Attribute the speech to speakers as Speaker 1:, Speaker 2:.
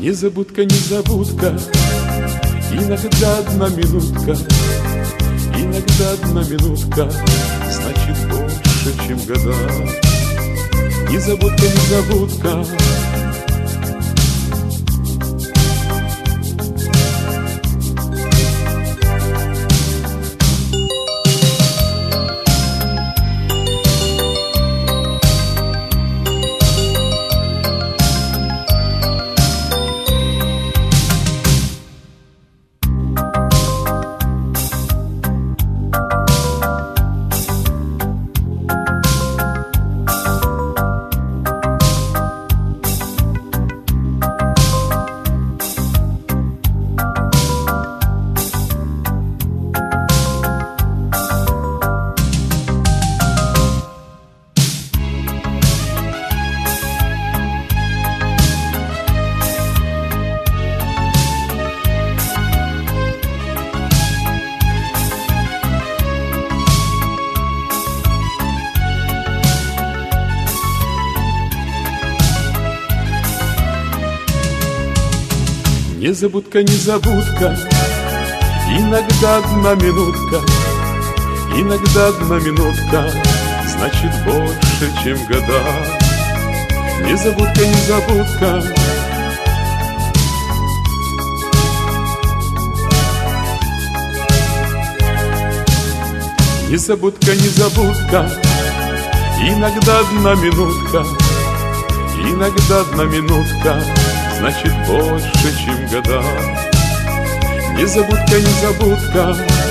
Speaker 1: Незабудка, незабудка, иногда одна минутка, иногда одна минутка значит больше, чем года. Незабудка, незабудка. Незабудка, незабудка, иногда одна минутка, иногда одна минутка значит больше, чем года. Незабудка, незабудка. Незабудка, незабудка, иногда одна минутка, иногда одна минутка значит больше, чем года. Незабудка, незабудка.